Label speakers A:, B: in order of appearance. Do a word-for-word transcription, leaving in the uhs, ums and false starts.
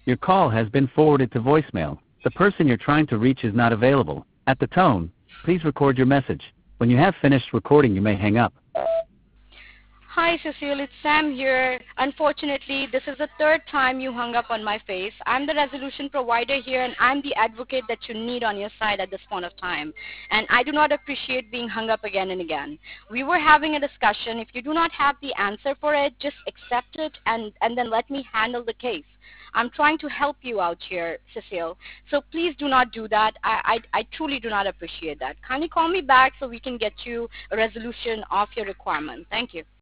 A: Your call has been forwarded to voicemail. The person you're trying to reach is not available. At the tone, please record your message. When you have finished recording, you may hang up.
B: Hi, Cecile. It's Sam here. Unfortunately, this is the third time you hung up on my face. I'm the resolution provider here, and I'm the advocate that you need on your side at this point of time. And I do not appreciate being hung up again and again. We were having a discussion. If you do not have the answer for it, just accept it and, and then let me handle the case. I'm trying to help you out here, Cecile. So please do not do that. I, I, I truly do not appreciate that. Kindly call me back so we can get you a resolution of your requirement. Thank you.